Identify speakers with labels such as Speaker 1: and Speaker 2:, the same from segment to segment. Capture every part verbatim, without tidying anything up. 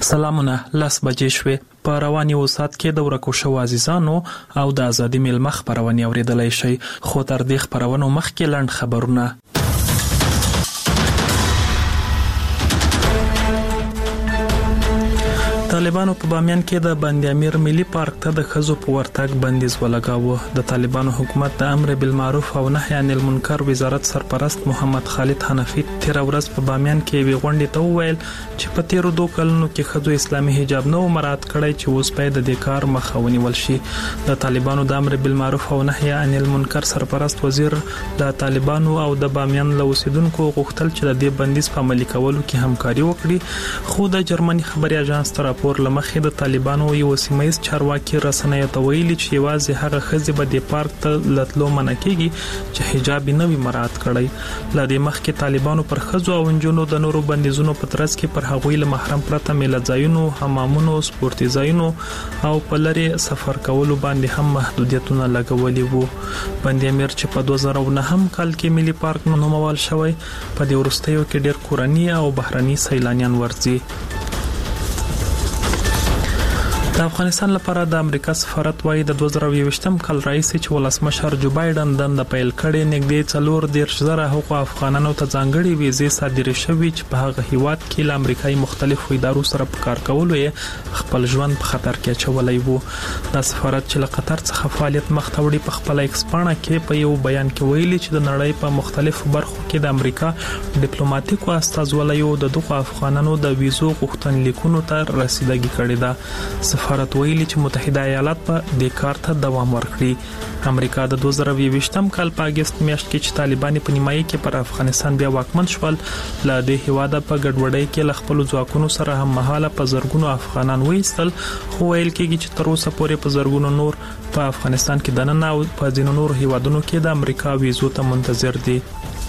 Speaker 1: سلامونه لاس بجې شوې په رواني وسات کې د ورکو شو عزیزانو او د ازادي میلمخ پرونی اوریدلای شي خو تر دې خبرونو مخکې لاند خبرونه. طالبانو په بامیان کې د بند امیر ملي پارک ته د خزو په ورتګ بندیز ولګاوه. د طالبانو حکومت د امر بالمعروف او نهي عن المنکر وزارت سرپرست محمد خالد حنفي تیر ورځ په بامیان کې وی غونډې ته وویل چې په تیرو دوه کلونو کې خزو اسلامي حجاب نو مراعات کړی چې اوس په د دې کار مخه ونیول شي. د طالبانو د امر بالمعروف او نهي عن المنکر سرپرست وزیر د طالبانو او د بامیان له اوسیدونکو غوښتل چې د دې بندیز په عملي کولو کې همکاري وکړي، خو د جرمني خبري اژانس تر پور لمخې د طالبانو یو سیمایي چارواکي رسنۍ ته ویلي چې یوازې هغه خزې به د پارک ته لټلو منع کیږي چې حجاب نه وي مراعات کړی. ل دې مخکې طالبانو پر خزو او انجونو د نورو بندیزونو په ترڅ کې پر هغوی له محرم پرته میله ځایونو، حمامونو، سپورتي ځایونو او په لري سفر کولو باندې هم محدودیتونه لګولي وو. بند امیر چې په دوه زره نه هم کال کې ملي پارک نومول شوی په دې ورستیو کې ډېر کورني او بهرني سیلانیان ورځي. د افغانستان لپاره د امریکا سفارت وايي د دوه زره یوویشتم کال رئیس چې ولسمشر جو بایدن د پیل کړي نږدې څلور دیرش زره حقوق افغانانو ته ځانګړي ویزې صادرې شوې چې په هغه هیواد کې له امریکایي مختلفو ادارو سره په کار کولو یې خپل ژوند په خطر کې اچولی وو. د سفارت چې له قطر څخه فعالیت مخ ته وړي په خپل ایکس پاڼه کې په یو بیان کې ویلي چې د نړۍ په مختلفو برخو کې د امریکا ډیپلوماټیکو استازولیو د دغه افغانانو د ویزو غوښتنلیکونو ته رسیدګي کړې ده. سفارت ویلي چې متحده ایالات په دې کار ته دوام ورکړي. امریکا د دوه زره یوویشتم کال په اگست میاشت کې چې طالبان په نیمایي کې پر افغانستان بیا واکمن شول، له دې هیواده په ګډوډۍ کې ل خپل ځواکونو سره هم مهاله په زرګونو افغانان وېستل، خو ویل کېږي چې تر اوسه پورې په زرګونو نور په افغانستان کې دننه او په ځینو نور هیوادونو کې د امریکا ویزو ته منتظر دي.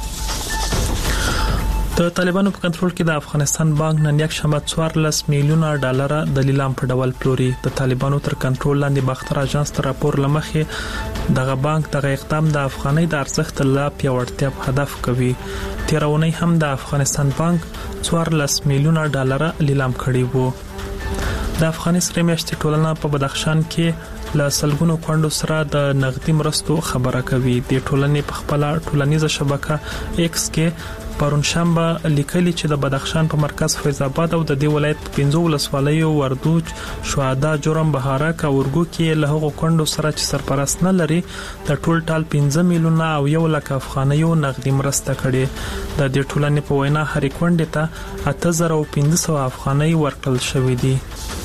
Speaker 1: د طالبانو په کنټرول کې د افغانستان بانک نن یک شنبه څوارلس میلیونه ډالر د لیلام په ډول پلوري. د طالبانو تر کنټرول لاندې باختر اژانس تر راپور لمخې دغه بانک دغه اقدام د افغانۍ د ارزښت لا پیاوړتیا په هدف کوي. تیرونی هم د افغانستان بانک څوارلس میلیونه ډالر لیلام کړي وو. د افغانستان سره میاشتې ټولنه په بدخشان کې له سلګونو کونډو سره د نغدي مرستو خبره کوي. د ټولنې په خپل ټولنیزه شبکه ایکس کې پرون شنبه لیکلي چې د بدخشان په مرکز فیض آباد او د دې ولایت په پنځو ولسوالیو وردوج، شهدا، جرم، بهارک او ورګو کې له هغو کونډو سره چې سرپرست نه لري د ټول ټال پنځه میلیونه او یو لک افغانیو نغدي مرسته کړي. د دې ټولنې په وینا هرې کونډې ته اته زره پنځه سوه افغانۍ ورکړل شوې دي.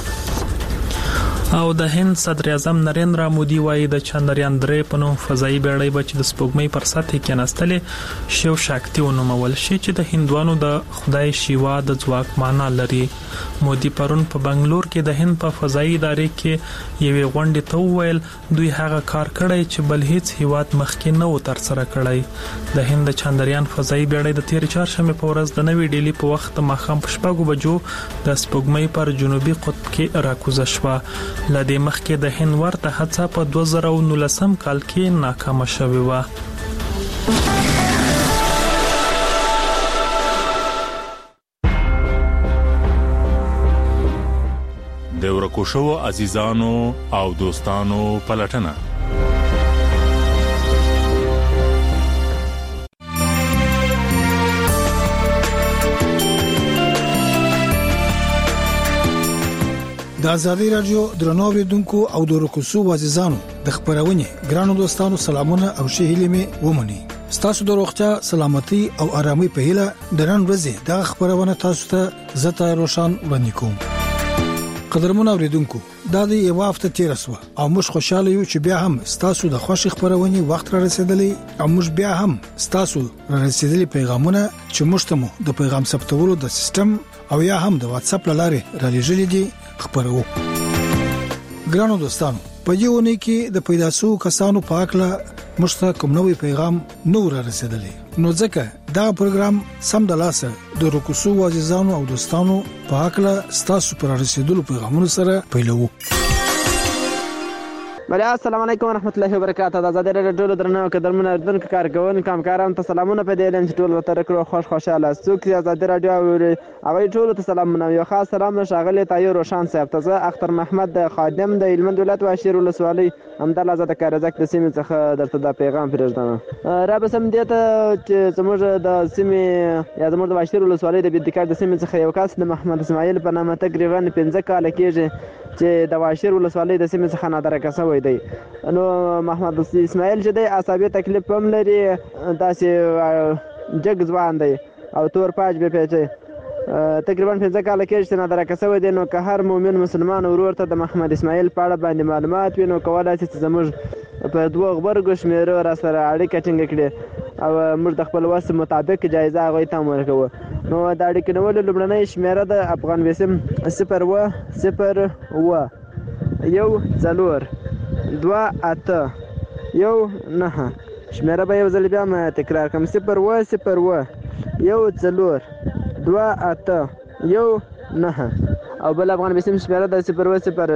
Speaker 1: او د هند صدر اعظم نریندرا مودي وايي د چندریان درې په نوم فضایي بیړۍ به چې د سپوږمۍ پر سطح کې نستلې شیو شاکتی ونومول شي چې د هندوانو د خدای شیوا د ځواک معنا لري. مودي پرون په بنگلور کې د هند په فضایي ادارې کې یوې غونډې ته وویل دوی هغه کار کړی چې بل هیڅ هیواد مخکې نه و تر سره کړی. د هند چندریان فضایي بیړۍ د تیر چهارشنبه په ورځ د نوې ډیلی په وخت د ماښام په شپږو بجو د سپوږمۍ پر جنوبي قطب کې راکوزه شوه. لدې مخکې د هند ورته هڅه په دوه زره نولسم کال کې ناکامه شوې وه.
Speaker 2: د ورکو شوو عزیزانو او دوستانو پلټنه
Speaker 3: د ازادي رادیو درنو اوریدونکو او د ورکوسو عزیزانو د خبرونه ګرانو دوستانو سلامونه او ښه هیله مې ومني. ستاسو د روغتیا، سلامتي او آرامي په هیله د نن ورځې د خبرونه تاسو ته زته روشن وړاندې کوم. قدرمن اوریدونکو، دا د یو هفته تیر شو او موږ خوشاله یو چې بیا هم ستاسو د خوشي خبرونه وخت را رسیدلی او موږ بیا هم ستاسو را رسیدلی پیغامونه چې موږ ته د پیغام ثبتولو د سیستم او یا هم د واتس اپ لارې را لېږلې دي خبرو. ګرانو دوستانو، په دې ونې کې د پیدا شو کسانو په اړه مشته کوم نوې پیغام نور رسیدلی، نو ځکه دا پروګرام سم د لاسه د روکوسو عزیزانو او دوستانو په اړه ستاسو پر رسیدلو پیغامونو سره پیلوو.
Speaker 4: بله السلام علیکم ورحمۃ اللہ وبرکاتہ. د ازادي راډیو ټولو درنو قدرمنو اردوونکو کارکوونکو همکارانو ته سلامونه په دې اعلان چې ټول ورته کړو خوش خوشاله څوک چې ازادي راډیو اوري هغوی ټولو ته سلامونه. یو خاص سلام ښاغلي طاهر روشان صاحب ته. زه اختر محمد د خادم د هلمند ولایت واشیر ولسوالۍ همدا لحظه د کارزک د سیمې څخه درته دا پیغام پرېږدم. را به سم دې ته چې زموږ د سیمې یا زموږ د واشیر ولسوالۍ د بېدکار د سیمې څخه یو کس د محمد اسماعیل په نامه تقریبا پنځه کاله کېږي چې د واشیر ولسوالۍ د سیمې څخه نادرکه شوی دی. نو محمد اسماعیل چې دی عصبي تکلیف هم لري، داسې جګ ځوان دی او تور پاج به پیچی. تقریبا پنځه کاله کېږي چې نادرکه شوی دی. نو که هر مؤمن مسلمان ورور ته د محمد اسماعیل په اړه باندې معلومات وي نو کولی شي چې زموږ په دوه غبرګو شمېرو را سره اړیکه ټینګه کړي او موږ د خپل وس مطابق جایزه هغوی ته هم ورکوو. نو د اړیکې نیولو لومړنۍ شمېره د افغان وسیم صفر اوه صفر اوه یو څلور دوه اته یو نهه. شمېره به یو ځل بیا هم تکرار کړم: صفر اوه صفر اوه یو څلور دوه اته یو نهه. او بل افغان وسیم شمېره د صفر اوه صفر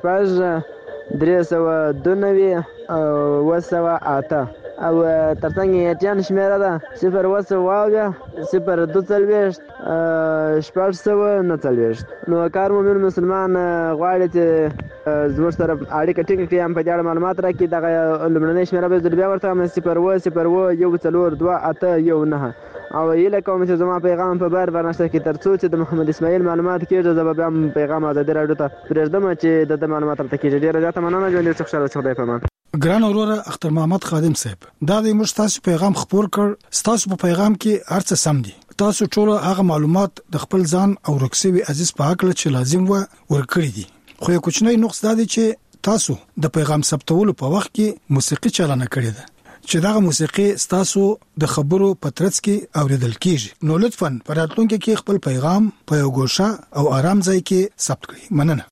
Speaker 4: شپږ درې سوه دوه نوي اوه سوه اته. او ترڅنګ یې ایټیان شمېره ده صفر اوه سوه اویا صفر دوه څلوېښت شپږ سوه نه څلوېښت. نو که هر مؤمن مسلمان غواړي چې زموږ سره اړیکه ټینګه کړي هم په دې اړه معلومات راکړي، دغه لومړنۍ شمېره به زه بیا ورته وایم: صفر اوه صفر اوه یو څلور دوه اته یو نهه. او هیله کوم چې زما پیغام په بار برنامه کې تر څو چې د محمد اسماعیل معلومات کېږي زه به بیا هم پیغام ازادي راډیو ته پرېږدم چې د ده معلومات ورته کېږي. ډېره زیاته مننه. ژوند دې خوشحاله اوسئ. خدای پامان.
Speaker 3: ګران وروره اختر محمد خادم صاحب، دا د موږ تاسو پیغام خبر کړ. تاسو په پیغام کې هر څه سم دي. تاسو ټول هغه معلومات د خپل ځان او رکسوي عزیز په حق له چې لازم و ورکړي دي. خو یو کوچنی نقص دا دی چې تاسو د پیغام ثبتولو په وخت کې موسیقي چالانه کړې ده چې دغه موسیقي تاسو د خبرو په ترڅ کې اوریدل کیږي. نو لطفاً په راتلونکي کې خپل پیغام په یو ګوښه او آرام ځای کې ثبت کړئ. مننه.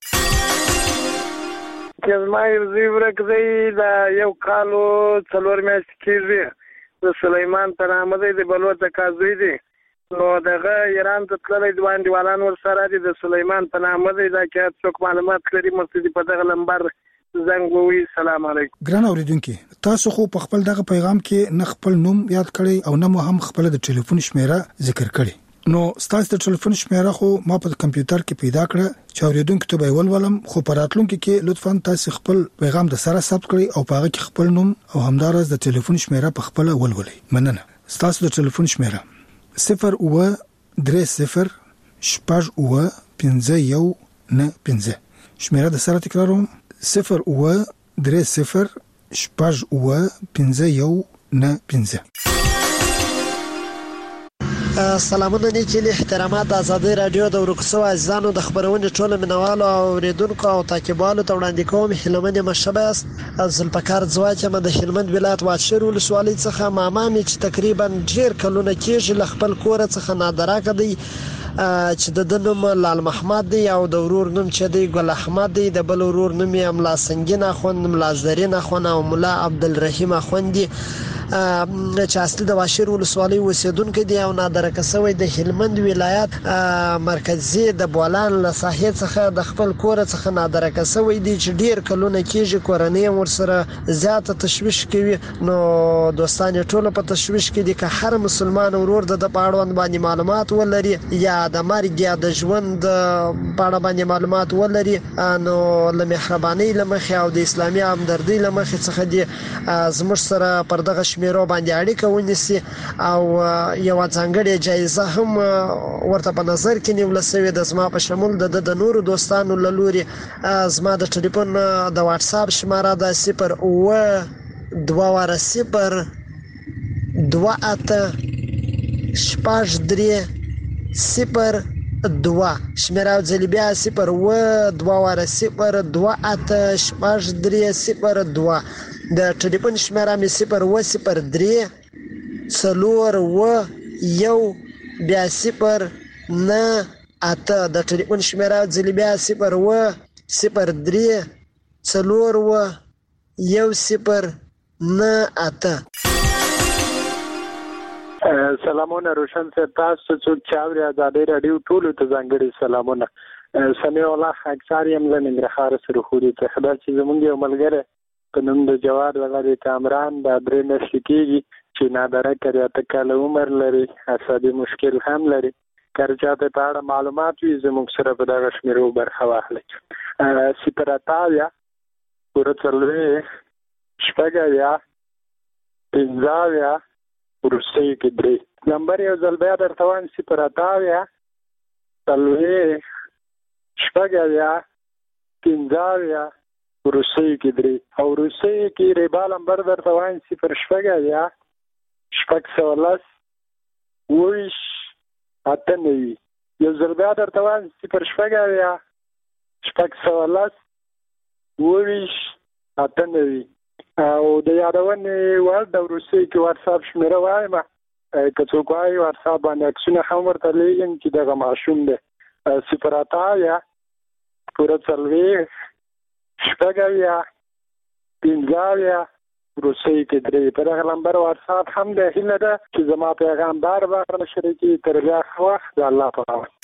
Speaker 5: چې زما یو زوی ورک دی، دا یو کالو څلور میاشتې کېږي، د سلیمان په نامه دی، د بلوڅ کازوی دی. نو دغه ایران ته تللی دوه انډیوالان ورسره دي، د سلیمان په نامه دی. دا که څوک معلومات لري موږ دې په دغه نمبر زنګ ووهي. سلام علیکم.
Speaker 3: ګران اوریدونکي، تاسو خو په خپل دغه پیغام کې نه خپل نوم یاد کړی او نه مو هم خپل د ټلیفون شمیره ذکر کړی. نو ستاسو د ټلیفون شمیره خو ما په کمپیوټر کې پیدا کړه چې اوریدونکو ته به ولولم، خو په راتلونکي کې لطفاً تاسو خپل پیغام د سره ثبت کړئ او په هغه کې خپل نوم او همدارس د ټلیفون شمیره په خپل ولولئ. مننه. ستاسو د ټلیفون شمیره صفر اوه درې صفر شپږ اوه پنځه یو نه پنځه. شمیره د سره تکراروم: صفر اوه درې صفر شپږ اوه پنځه یو نه پنځه.
Speaker 6: سلامونه نیکیلی احترامات ازادي راډیو د ورکسو عزیزانو د خبرونې ټول منوالو او اوریدونکو او تعقیبوالو ته وړاندې کوم هلمند مشباس ذوالفقار ځواک م د هلمند ولایت واشیر ولسوالۍ څخه ماما می چې تقریبا ډیر کلونه کېږي ل خپل کور څخه نادراکه دی چې د دنوم لال محمد دی او د ورور نوم چې دی ګل احمد دی، د بل ورور نوم یې ملا سنگین اخوند، ملا زرین اخوند او ملا عبدالرحیم اخوند دی چې اصلي د واشیر ولسوالۍ اوسیدونکو دی او نادرکه شوی د هلمند ولایت مرکزي د بولان له ساحې څخه د خپل کور څخه نادرکه شوی دی چې ډیر کلونه کېږي. کورنۍ ورسره زیاته تشویش کوي. نو دوستان ټول په تشویش کې دي که هر مسلمان ورور د پاړوند باندې معلومات ولري یا د مرګ یا د ژوند په اړه باندې معلومات ولري، نو له مهرباني لمخې او د اسلامي همدردي لمخې څخه دي زموږ سره پر دغه شمیرو باندې اړیکه ونیسي او یو ځانګړې جایزه هم ورته په نظر کې نیول شوې ده زما په شمول د د نورو دوستانو له لوري. زما د ټلیفون د واتس اپ شماره ده صفر اوه دوه صفر دوه اته شپږ درې صفر دوه. شمیره ځل بیا صفر اوه دوه صفر دوه اته شپږ درې صفر دوه. د ټلیفون شمیره می صفر اوه صفر درې څلور اوه یو بیا صفر نه اته. د ټلیفون شمیره ځل بیا صفر اوه صفر درې څلور اوه یو صفر نه اته.
Speaker 5: سلامونه روشن صاحب، تاسو څوک چې اوري ازادي راډیو ټول ته ځانګړي سلامونه. سمیع الله اکثر یم له ننګرهار سره خوري ته خبر چې زمونږ یو ملګری
Speaker 7: په نوم د جواد ولد کامران د درې میاشتې کېږي چې نادره کړی اته کاله عمر لري، عصبي مشکل هم لري. که چاته په اړه معلومات وي زموږ سره په دغه شمیرو برخه واخلئ. صفر اتاویا پوره څلوېښت شپږ اویا پنځه اویا وروستیو کې درې. نمبر یو ځل بیا درته وایم صفر اتاویا څلوېښت شپږ اویا پنځه اویا وروستیو کې درې. او وروستیو کې ریبا نمبر درته وایم صفر شپږ اویا شپږ سوه لس اوویشت اته نوي. یو ځل بیا درته وایم صفر شپږ اویا شپږ سوه لس اوویشت اته نوي. او د یادونې وړ د وروستیو کې واتساپ شمېره وایم، که څوک وایي واتساپ باندې عکسونه هم ورته لیږم چې دغه ماشوم دی. صفر اته اویا پوره څلوېښت شپږ اویا پنځه اویا وروستیو کې درې. په دغه نمبر واتساپ هم دی. هیله ده چې زما پیغام بار بار نشر کړي. تر بیا ښه وخت د الله په امان.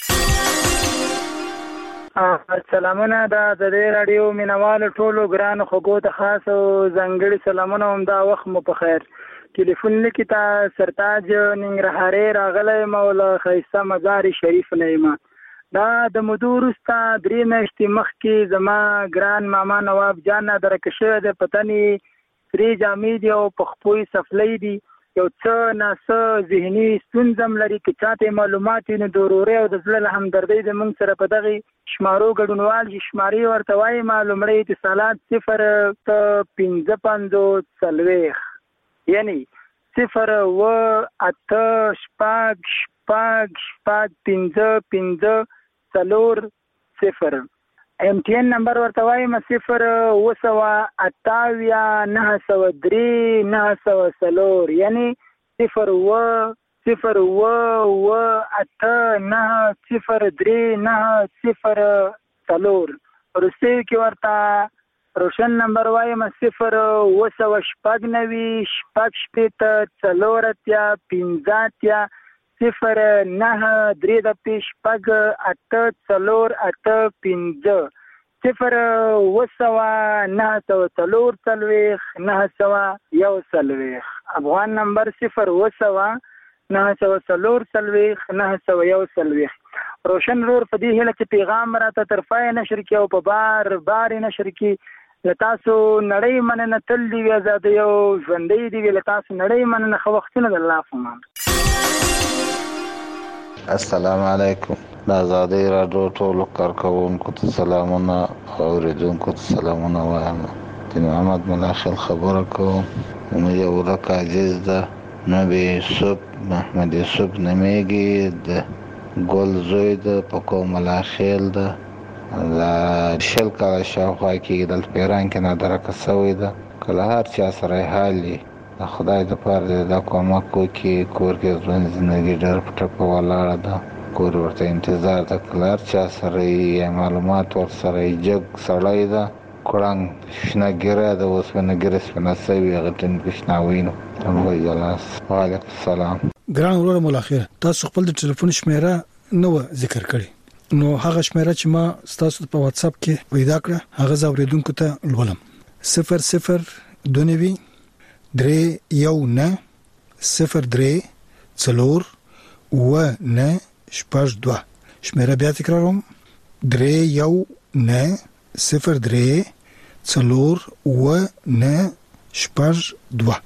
Speaker 8: سلامونه د دې راډیو مینوالو ټولو ګرانو خوږو ته خاص او ځانګړي سلامونه هم دا وخت مو په خیر. ټلیفون لیکي ته سرتاج ننګرهاري راغلی یم او له ښایسته مزار شریف نه یم. دا د مودو وروسته درې میاشتې مخکې زما ګران ماما نواب جان درکه شوی دی. په تن یې سرې جامې دي او په خپو یې سفلی دي. یو څه ناڅه ذهني ستونزه هم لري. که چاته معلومات وي نو د ورورۍ او د زړه له همدردۍ د موږ سره په دغې شمارو ګډونوال شي. شمارې ورته وایم لومړی اتصالات صفر ته پنځه پنځوس څلوېښت یعنی صفر اوه اته شپږ شپږ شپږ پنځه پنځه څلور صفر. ایم ټي این نمبر ورته وایم صفر اوه سوه اته اویا نهه سوه درې نهه سوه څلور یعنی صفر اوه صفر اوه اوه اته نهه صفر درې نهه صفر څلور. وروستیو کې ورته روشن نمبر وایم صفر اوه سوه شپږ نوي شپږ شپېته څلور اتیا پنځه اتیا صفر نهه درې دپې شپږ اته څلور اته پنځه صفر اوه سوه نهه سوه څلور څلوېښت نهه سوه یو څلوېښت. افغان نمبر صفر اوه سوه نهه سوه څلور څلوېښت نهه سوه یو څلوېښت. روشن رور په دې هیله چې پیغام راته طرفه یې نشر کړي او په بار بار یې نشر کړي. له تاسو نړۍ مننه. تل دې وي ازادۍ او ژوندۍ دې وي. له تاسو نړۍ مننه. ښه وختونه د الله په امان.
Speaker 9: السلام علیکم. د ازادۍ راډیو ټولو کارکوونکو ته سلامونه او اورېدونکو ته سلامونه وایم. د محمد ملاخل خبره کوم. زموږ یو ورک عزیز ده نبی یوسف محمد یوسف نومیږي. د ګل زوی ده په کوم ملاخیل ده. د شل کاله شاوخوا کېږي دلته په ایران کې نادرکه سوی ده. که له هر چا سره یې حال وي د خدای دپاره دا کومک وکړي. کور کې ژوند زندګي ډېر په ټپه ولاړه ده. کور ورته انتظار ده. که له هر چا سره یې معلومات ورسره یې جګ سړی ده. کړنګ شنه ګیره ده. اوسپنه ګیره سپنه سوي هغه ټینګ شناوي نو تنګوي جلاس. وعلیکم السلام.
Speaker 3: ګران ورور مولاخیر تاسو خپل د ټلیفون شمیره نو ذکر کړی نو هغه شمیره چې ما تاسو په واتس اپ کې پیدا کړه هغه زاوریدونکو ته لولم. صفر صفر دوه نوي درې یو نه صفر درې څلور اوه نه شپږ دوه. شمیره بیا تکراروم درې یو نه صفر درې څلور اوه نه شپږ دوه.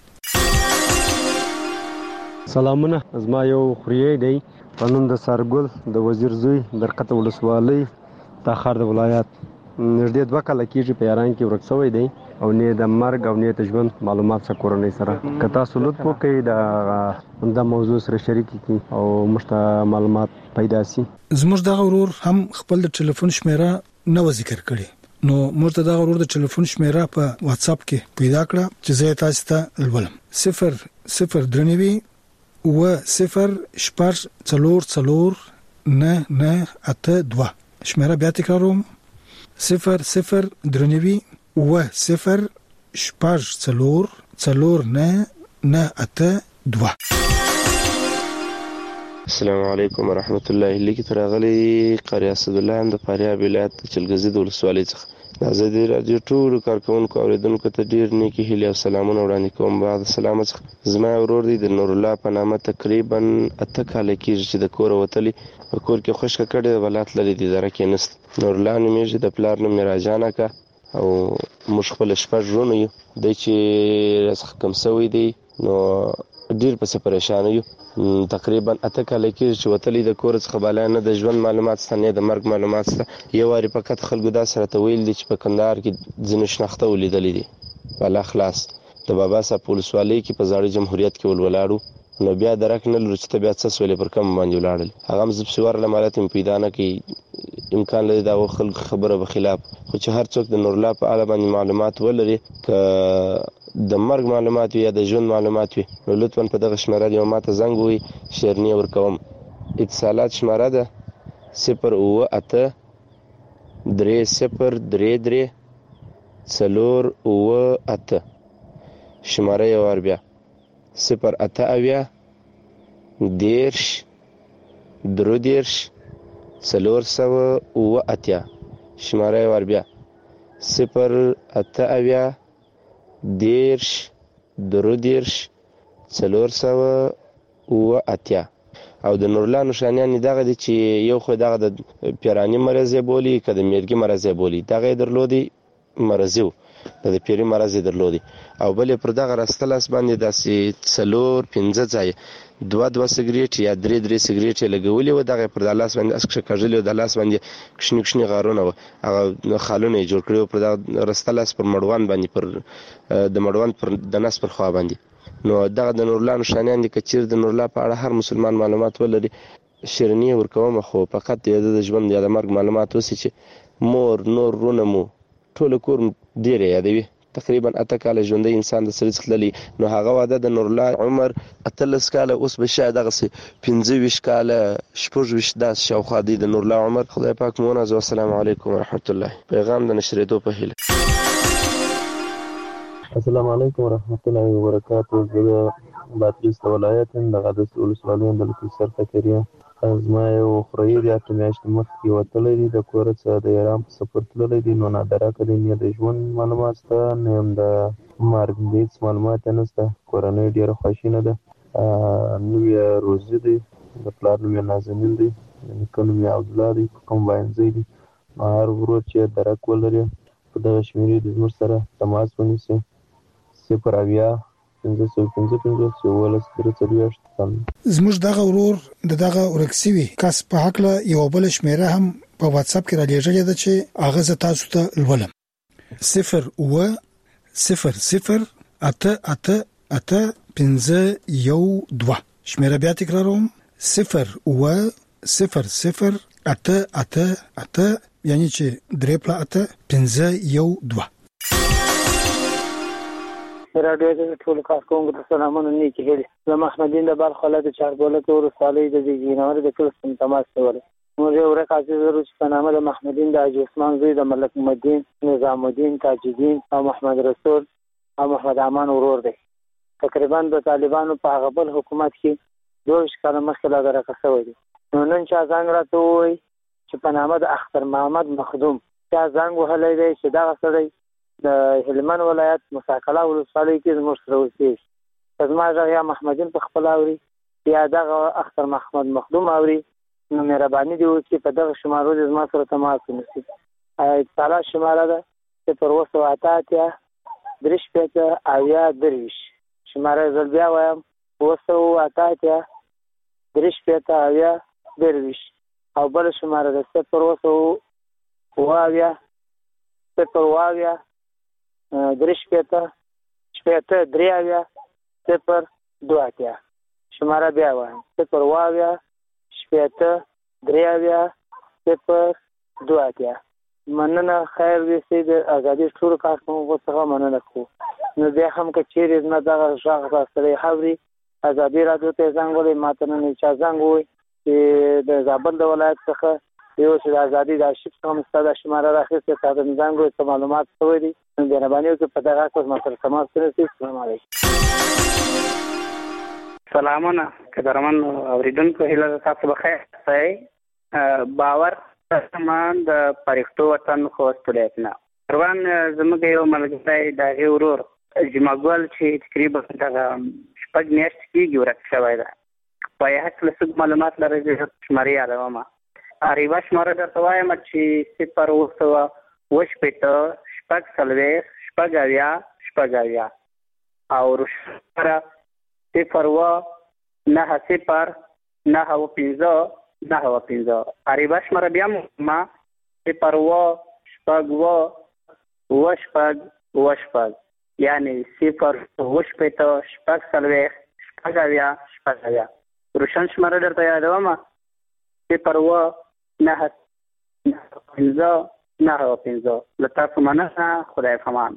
Speaker 10: سلامونه. زما یو خوریی دی په نوم د سارګل د وزیر زوی درقته ولسوالۍ تاخار د ولایت. نږدې دوه کاله کېږي په ایران کې ورک شوی دی او نه د مرګ او نه د ژوند معلومات څخه کورنۍ سره که تاسو لطف وکړئ د دا موضوع سره شریک کړئ او موږ ته معلومات پیدا شي.
Speaker 3: زموږ دغه ورور هم خپل د ټلیفون شمیره نو ذکر کړي نو موږ ته دغه ورور د ټلیفون شمیره په واتس اپ کې پیدا کړه چې زه تاسو ته لولم. صفر صفر درنوي و صفر شپږ څلور څلور نه نه اته دوه. شمیره بیا تکراروم صفر صفر درنوي و صفر شپږ څلور څلور نه نه اته دوه.
Speaker 11: السلام علیکم ورحمت الله. لیکي ترغلي قاری اسد الله هم د فاریاب ولایت چلګزي د ولسوالۍ څخه د ازادي راډیو ټولو کارکوونکو اورېدونکو ته ډېر نیکې هیلې او سلامونه وړاندې کوم. بعد سلامه څخه زما ورور دی د نور الله په نامه تقریبا اته کاله کېږي چې د کوره وتلی، په کور کې خوشکه کړې ده، بلات لري دي دره کې نسته. نور الله نومېږي، د پلار نوم یې راجان اکا او موږ خپل شپږ وروڼه یو. دی چې راڅخه کم سوی دی نو ډېر پسې پریشانه یو. تقریبا اته کاله کېږي چې وتلی د کور څخه بالا نه د ژوند معلومات شته نه د مرګ معلومات شته. یو وارې فقط خلکو داسې راته ویل دي چې په کندهار کې ځینو شناخته ولیدلی دي بالا خلاص د بابا صاحب په ولسوالۍ کې په زاړه جمهوریت کې ولولاړو. نو بیا درک نه لرو چې ته بیا څه سولې پر کم باندې ولاړل. هغه هم زه پسې ورغلم حالت مې پیدا نه کوي، امکان لري د هغو خلکو خبره به خلاف. خو چې هر څوک د نور الله په اړه باندې معلومات ولري، که د مرګ معلومات وي یا د ژوند معلومات وي، نو لطفا په دغه شمېره یو ماته زنګ ووهئ، شیرني ورکوم. اتصالات شمېره ده صفر اووه اته درې صفر درې درې څلور اووه اته. شمېره یو وار بیا صفر اته اویا دېرش درې دېرش څلور سوه اووه اتیا. شمېره یې ور بیا صفر اته اویا دېرش درې دېرش څلور سوه اووه اتیا. او د نورالله نښانیان یې دغه دي چې یو خو دغه د پیراني مرض یې بولي، که د میرګي مرض یې بولي، دغه یې درلودي مرضي و، د د پیري مرض یې درلودي. او بل یې پر دغه راسته لاس باندې داسې څلور پنځه ځایه دوه دوه سګرېټ یا درې درې سګرېټ یې لګولي وو، دغه یې پر دا لاس باندې اسکشه کږلي وو، د لاس باندې کشني کشني غارونه وو، هغه خالونه یې جوړ کړي وو پر دغه راسته لاس پر مړوند باندې، پر د مړوند پر د نس پر خوا باندې. نو دغه د نورالله نښانیان دي. که چېرې د نورالله په اړه هر مسلمان معلومات ولري، شیرني یې ورکوم، خو فقط د د ژوند یا د مرګ معلومات اوسي چې مور نور رونه مو ټوله کور ډېر یې یادوي. تقریبا اته کاله ژوندی انسان د سړي څخه تللی، نو هغه واده د نورالله عمر اتلس کاله، اوس به شاید دغسې پنځه ویشت کاله شپږ ویشت داسې شاوخوا دی د نورالله عمر. خدای پاک مو ونازوي. السلام علیکم ورحمت الله. پیغام د نشرېدو په هیله.
Speaker 12: السلام علیکم ورحمت الله وبرکاتو. زه د بادغیس د ولایت یم، د غادس ولسوالۍ یم، د لکیسر فقیر یم. زما یو خوریی دی، اته میاشتې مخکې وتلی دی د کوره څخه، د ایران په سفر تللی دی. نو نادرکه دی، نه د ژوند معلومات شته نه هم د مرګ هېڅ معلومات یې نشته. کورنۍ ډېره خواشینه ده. نوم یې روزي دی، د پلار نوم یې نازنین دی، د نیکه نوم یې عبدالله دی، په کمباینځی دی. نو هر ورور چې درک ولري په دغه شمېرې د زموږ سره تماس ونیسي. صفر اویا پنځه سوه پنځه پنځوس یولس درې څلوېښت.
Speaker 3: زموږ دغه ورور د دغه ورک سوي کس په هکله یوه بله شمېره هم په واتساپ کې رالیږلې ده چې هغه زه تاسو ته لولم. صفر اووه صفر صفر اته اته اته پنځه یو دوه. شمېره بیا تکراروم، صفر اووه صفر صفر اته اته اته، یعنی چې درې پله اته پنځه یو دوه.
Speaker 8: راډیو د ټولو کارکوونکو ته سلامونه نیکې هیلې. زه محمدین د بلخ ولایت د چاربولک ولسوالۍ د زیږینور د کلي څخه تماس کولی. موږ یو ورک عزیز لرو چې په نامه د محمدین د حاجي عثمان زوی د ملک محمدین، نظام الدین، تاج الدین او محمد رسول او محمد امان ورور دی. تقریبا د طالبانو په هغه بل حکومت کې دوه ویشت کاله مخکې لا درکه شوی دی. نو نن چا زنګ راته ووایي چې په نامه د اختر محمد مخدوم چا زنګ وهلی دی چې دغه سړی د هلمند ولایت مساکله ولسوالۍ کې زموږ سره اوسېږي. که زما غږ یا محمدین په خپله اوري یا دغه اختر محمد مخدوم اوري، نو مهرباني دې وکړي په دغه شمارو دې زما سره تماس ونیسي. اتصالات شماره ده صفر اووه سوه اته اتیا درې شپېته اویا درویشت. شماره زه بیا وایم اووه سوه اته اتیا درې شپېته اویا درویشت. او بله شماره ده صفر اووه سوه اووه اویا صفر اووه اویا درې شپېته شپېته درې اویا صفر دوه اتیا. شماره بیا وایم صفر اووه اویا شپېته درې اویا صفر دوه اتیا. مننه. خیر ویسي د ازادي ټولو کارکوونکو څخه مننه کوو. نو بیا هم که چیرې زما دغه غږ سړی اوري، ازادي راډیو ته یې زنګ ووهئ. ما ته نن چا زنګ ووایي چې د زابل د ولایت څخه یو چې د ازادي د آرشیف څخه مو ستا دا شماره راخیستې، تا ته مې زنګ ووایي څه معلومات شوی دي. نو مهرباني وکړئ په دغه اساس ما سره تماس ونیسئ. السلام علیکم.
Speaker 13: سلامونه قدرمن اورېدونکو، هیله ده تاسو بخیر اوسئ. باور سامان د پرښتو وطن خوست ولایت نه روان زموږ یو ملګری د هغې ورور جمعګل چې تقریبا دغه شپږ میاشتې کېږي ورک شوی ده. په یې هکله څه معلومات لرئ؟ زه شمارې یادومه. اریبه شماره درته وایم چې صفر اوه سوه اوه شپېته شپږ څلوېښت شپږ اویا شپږ اویا او روشن شماره صفر اوه نهه صفر نهه اوه پنځه نهه اوه پنځه. اریبه شماره بیا ما صفر اوه شپږ اوه اوه شپږ اوه شپږ یعنی صفر اوه شپېته شپږ څلوېښت شپږ اویا شپږ اویا. روشن شماره درته یادومه صفر اوه نهه پنځه نهه اوه پنځه. له تاسو مننه، خدای پامان.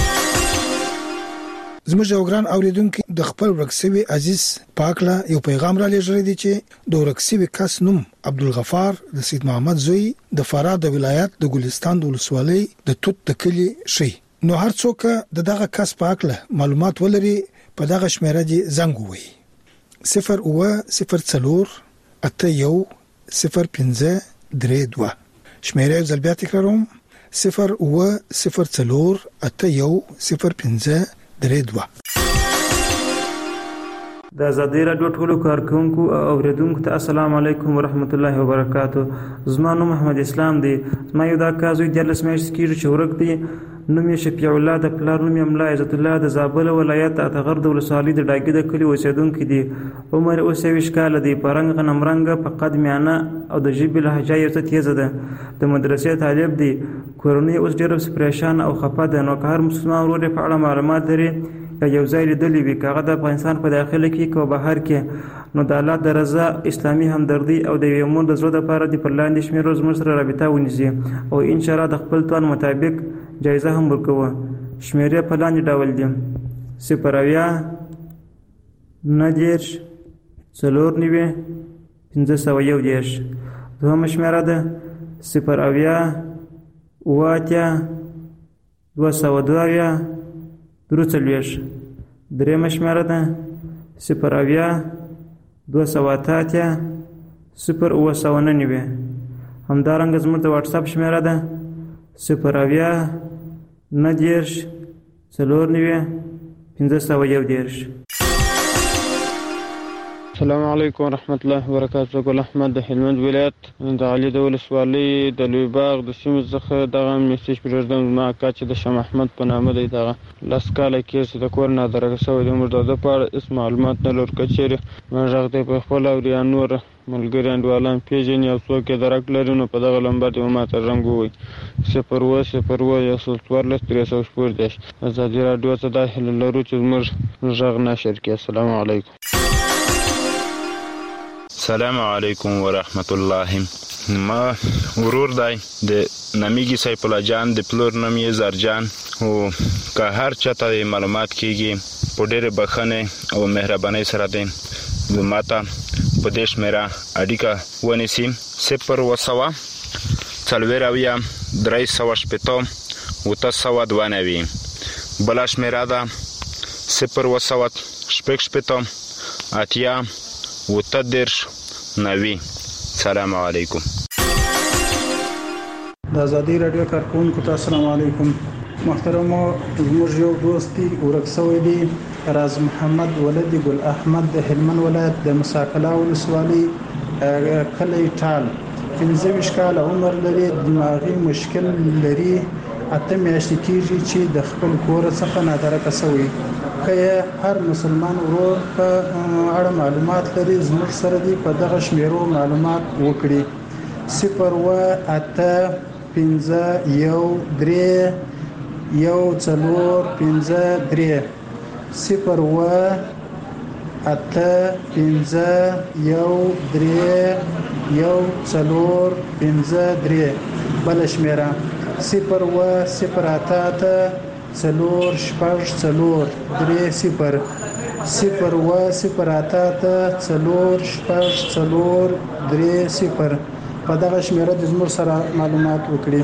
Speaker 3: زموږ یو ګران اوریدونکي د خپل ورک شوي عزیز پاکله یو پیغام را لېږلی دی چې د ورک شوي کس نوم عبدالغفار د سید محمد زوی د فراه د ولایت د ګلستان د ولسوالۍ د توت د کلي شي. نو هر څوک د دغه کس پاکله معلومات ولري په دغه شمیره دی زنګ ووهي صفر اوه صفر څلور اته یو صفر پنځه درې دوه. شمیره یو ځل بیا تکراروم صفر اوه صفر څلور اته یو صفر پنځه درې دوه.
Speaker 14: د ازادي راډیو ټولو کارکونکو او اوریدونکو ته السلام علیکم ورحمت الله وبرکاتو. زما نوم محمد اسلام دی. زما یو دا کازوی دیارلس میاشتې کېږي چې ورک دی. نوم یې شفیع الله د پلار نوم یې ملا عزت الله د زابل ولایت اتغر د ولسوالۍ د ډاګي د کلي اوسېدونکی دی. عمر اوس یویشت کاله دی. په رنګ غنم رنګه، په قد میانه او د ژبې لهجه یې څه تیزه ده. د مدرسې طالب دی. کورنۍ اوس ډېره پریشان او خفه ده. نو که هر مسلمان ورور یې په اړه معلومات لري یا یو ځای لیدلی وي، که هغه د افغانستان په داخله کې که بهر کې، نو د الله د رضا، اسلامي همدردي او د یوې مور د زړه دپاره دې پر لاندې شمېرو زموږ سره رابطه ونیسي او انشاءالله د خپل توان مطابق جایزه هم ورکوه. شمېرې په لاندې ډول دي: صفر اویا نهه دېرش څلور نوي پنځه سوه یو دېرش. دوهمه شمېره ده صفر اویا اوه اتیا دوه سوه دوه اویا درې څلوېښت. درېیمه شمېره ده صفر اویا دوه سوه اته اتیا صفر اوه سوه نهه نوي. همدارنګه زموږ د واټساپ شمېره ده صفر اویا نهه دېرش څلور نوي پنځه سوه یو دېرش.
Speaker 15: السلام علیکم ورحمت الله وبرکاتہ. ګل احمد د هلمند ولایت د علي د ولسوالۍ د لوی باغ د سیمې څخه دغه میسج پرېږدم. زما اکا چې د شاه محمد په نامه دی، دغه لس کاله کېږي چې د کور نه درګه شوی دی. موږ د ده په اړه هېڅ معلومات نه لرو. که چېرې موږ غږ دی په خپله او یا نور ملګري انډیوالان پېژني او څوک یې درک لري، نو په دغه لمبر دې ماته رنګ ووایي: صفر اوه صفر اوه یو سل څوارلس درې سوه شپږ دېرش. ازادي راډیو ته دا هیله لرو چې زموږ غږ نشر کړي. السلام علیکم.
Speaker 16: السلام علیکم ورحمت الله. ما ورور دی د نامیږي سیف الله جان، د پلور نوم یې زرجان. او که هر چاته معلومات کېږي په ډېرې بښنې او مهربانۍ سره دی ماته په دې شمېره اړیکه ونیسي: صفر اوه سوه څلوېښت اویا درې سوه شپېته اوته سوه دوه نوي. بله شمېره ده صفر اوه سوه شپږ شپېته اتیا اوته دېرش نوي. سلام علیکم.
Speaker 17: د ازادي راډیو کارکونکو ته السلام علیکم. محترمو، زموږ یو دوست دی ورک شوی دی، راز محمد ولد ګل احمد د هلمند ولایت د مساکلا ولسوالۍ کلی ټال. پنځه ویشت کاله عمر لري. دماغي مشکل لري. اته میاشتې کېږي چې د خپل کور څخه نادرکه شوی. که هر مسلمان ورور په اړه معلومات لري، زموږ سره دی په دغه شمیرو معلومات وکړي: صفر اوه اته پنځه یو درې یو څلور پنځه درې. صفر اوه اته پنځه یو درې یو څلور پنځه درې. بله شمیره صفر اوه صفر اته اته څلور شپږ څلور درې صفر. صفر اوه صفر اته اته څلور شپږ څلور درې صفر. په دغه شمیره د زموږ سره معلومات وکړي.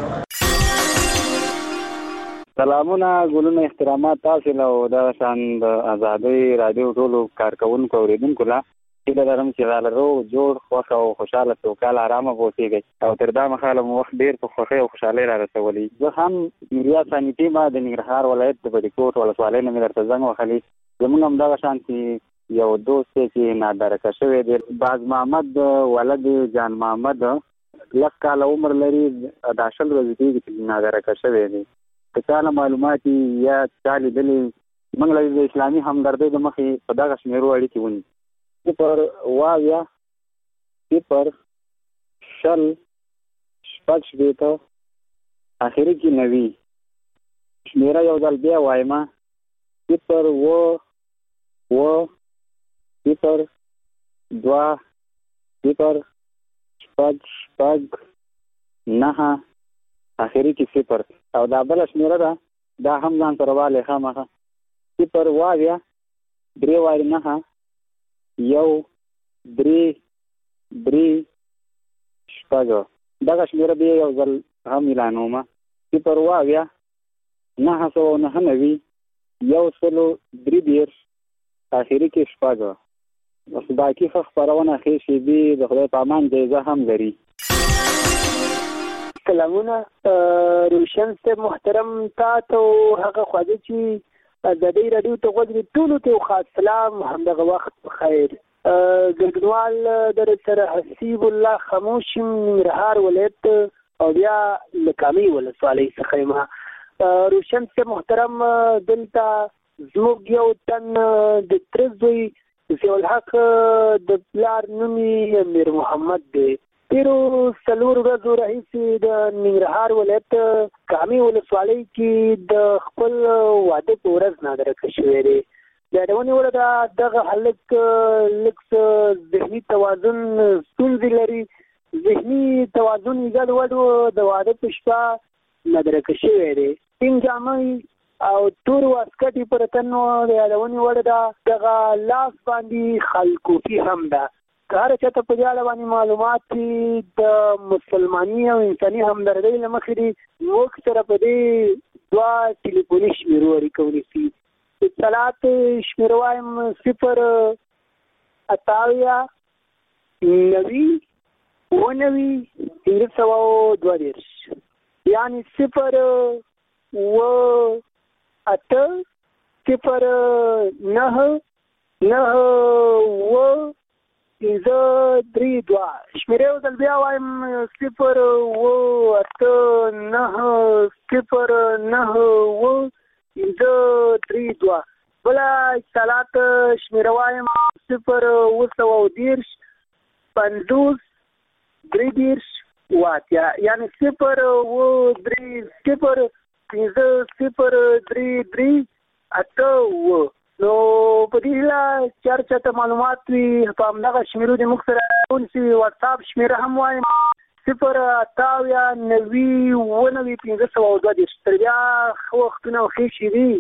Speaker 13: سلامونه، ګلونه، احترامات تاسو له او دغه شان د ازادۍ راډیو ټولو کارکوونکو اوریدونکو له.
Speaker 18: چې لرم چې را لرو جوړ خوښ او خوشاله سوکاله آرامه اوسېږئ او تر دا مهاله مو وخت ډېر په خوښۍ او خوشحالۍ را رسولی. زه هم میریا ثاني ټیمه د ننګرهار ولایت د بټي کوټ ولسوالۍ نه مې درته زنګ وهلی. زموږ همدغه شانتې یو دوست دی چې نادرکه شوی دی، باز محمد ولد جان محمد، لس کاله عمر لري، دا شل ورځې کېږي چې نادرکه شوی دی. که چا نه معلومات یا چا لیدلي موږ له د اسلامي همدردۍ د مخې په دغه شمېرو اړیکې ونیسو. صفر اویا صفر شل شپږ شپېته اخري کې نوي شمېره یو ځل بیا وایم صفر اوه اوه صفر دوه صفر شپږ شپږ نهه اخري کې صفر او دا بله شمېره ده دا هم ځان سره والی خامخه صفر اویا درې وارې نهه یو درې درې شپږ دغه شمېره بیا یو ځل هم اعلانومه صفر اویا نهه سوه نهه نوي یو سلو درې دېرش اخري کې شپږ. بس باقي ښه خپرونه ښې شېبې د خدای په امان جایزه هم لري.
Speaker 19: سلامونه روشن صاحب محترم، تا ته هغه خواږه چې ازادۍ راډیو ته غوږ ټولو ته خاص سلام، همدغه وخت بخیر. ګډونوال در سره حسیب الله خاموش ننګرهار ولایت او بیا له کامې ولسوالۍ څخه یم. روشن صاحب محترم، دلته زموږ یو تن د تره زوی ضیاءالحق د پلار نوم یې امیر محمد دی. تیرو څلور ورځو راهیسې د ننګرهار ولایت کامې ولسوالۍ کې د خپل واده په ورځ نادرکه شوی دی. د یادونې وړ ده دغه هلک لږ څه ذهني توازن ستونزې لري، ذهني توازن یې ګډوډ و، د واده په شپه نادرکه شوی دی. سپین جامې او تور واسکټ یې پر تن و. د یادونې وړ ده دغه لاس باندې خلکوفي هم ده. که هر چاته په دې اړه باندې معلومات دي د مسلماني او انساني همدردۍ له مخې دي، موږ سره په دې دوه ټلیفوني شمېرو اړیکه ونیسي. اتصالات شمېره وایم صفر اتاویا نوي اووه نوي پنځه سوه دوه دېرش، یعنې صفر اووه اته صفر نهه نهه اووه پنځه درې دوه. شمېرې یو ځل بیا وایم صفر اووه اته نهه صفر نهه اووه پنځه درې دوه. بله اتصالات شمېره وایم صفر اووه سوه دېرش پنځوس درې دېرش اووه اتیا، یعنې صفر اووه درې صفر پنځه صفر درې درې اته اووه. نو په دې هیله چې هر چاته معلومات وي په همدغه شمېرو دې موږ سره ونیسي. واتساپ شمېره هم وایم صفر اتاویا نوي اووه نوي پنځه سوه دوه دېرش. تر بیا ښه وختونه او ښې شېبې.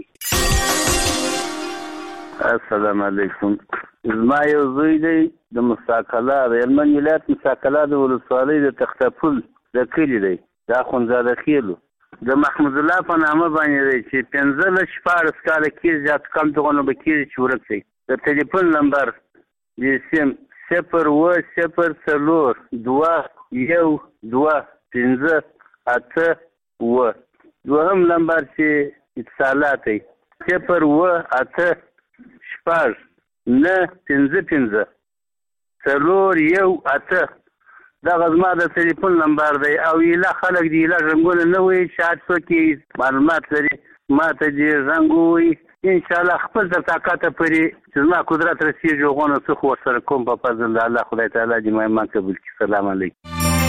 Speaker 20: السلام علیکم. زما یو زوی دی د مستقله د هلمند ولایت مستقله د ولسوالۍ د تخته پل د کلي دی، دا اخندزاده خیلو د محمود الله په نامه باندې دی چې پنځلس شپاړس کاله کېږي زیات کم دغونه به کېږي چې ورک دی. د ټلیفون نمبر د سیم صفر اووه صفر څلور دوه یو دوه پنځه اته اووه. دوهم نمبر چې اتصالات دی صفر اووه اته شپږ نه پنځه پنځه څلور یو اته. دغه زما د ټلیفون نمبر دی او ایله خلک د ایله رنګونه نه وایي چې هر څوک یې معلومات لري ما ته دې رنګ ووایي. انشاءالله خپل تر طاقته پورې چې زما قدرت رسېږي هغونه څه خو ورسره کوم په فضل د الله خدای تعالی دې ما ایمان قبول کړي. سلام علیکم.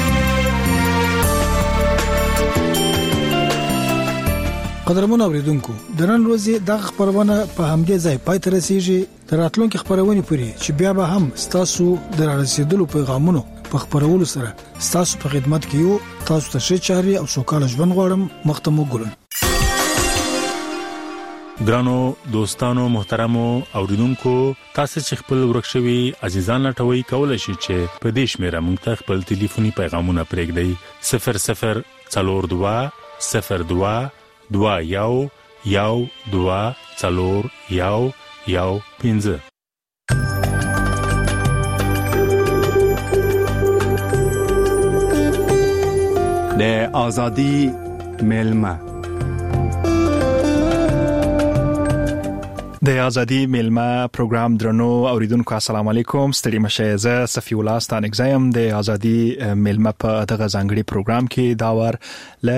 Speaker 3: قدرمن اوریدونکو، د نن ورځې دغه خبرونه په همدې ځای پای ته رسیږي. تر راتلونکي خبرونې پورې چې بیا به هم ستاسو د رارسېدلو پیغامونو په خبرولو سره ستاسو په خدمت کې یو. تاسو ته ښه چارې او سوکاله ژوند غواړم. مخته مو ګلون.
Speaker 2: ګرانو دوستانو محترمو اوریدونکو، تاسو چې خپل ورکشوي عزیزان لټوي کولای شئ چې په دې شمیره موږ ته خپل ټلیفوني پیغامونه پرېږدئ. صفر صفر څلور دوه صفر دوه دوه یو یو دوه څلور یو یو پنځه.
Speaker 21: د ازادي ملما
Speaker 22: د ازادي ملما پروګرام درنو اوریدونکو السلام علیکم ستړي مشه زه صفی الله ستانګزم د ازادي ملما په دغه ځانګړي پروګرام کې دا ور